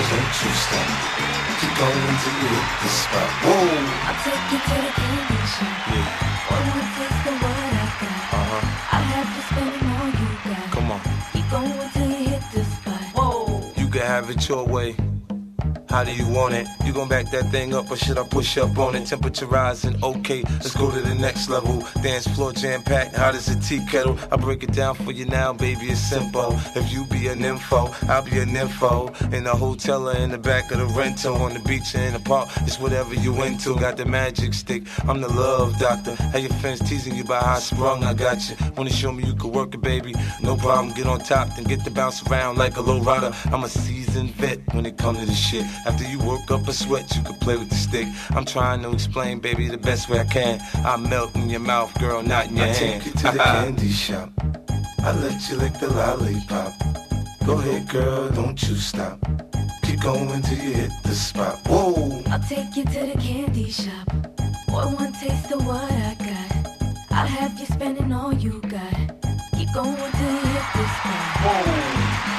don't you stop. Keep going till you hit the spot. Whoa. I'll take you to the candy shop. Yeah. One more taste of what I got. I'll have you spending all you got. Come on. Keep going till you hit the spot. Whoa. You can have it your way. How do you want it? You gon' back that thing up or should I push up on it? Temperature rising, okay, let's go to the next level. Dance floor jam-packed, hot as a tea kettle. I break it down for you now, baby, it's simple. If you be an info, I'll be an info. In a hotel or in the back of the rental, on the beach or in the park, it's whatever you into. Got the magic stick, I'm the love doctor. Have your friends teasing you about how I sprung, I got you. Wanna show me you can work it, baby? No problem, get on top, then get to bounce around like a low rider. I'm a seasoned vet when it comes to this shit. After you work up a sweat, you can play with the stick. I'm trying to explain, baby, the best way I can. I melt in your mouth, girl, not in your hand. I take you to the candy shop. I let you lick the lollipop. Go ahead, girl, don't you stop. Keep going till you hit the spot. Whoa. I'll take you to the candy shop. One taste of what I got. I'll have you spending all you got. Keep going till you hit the spot. Whoa.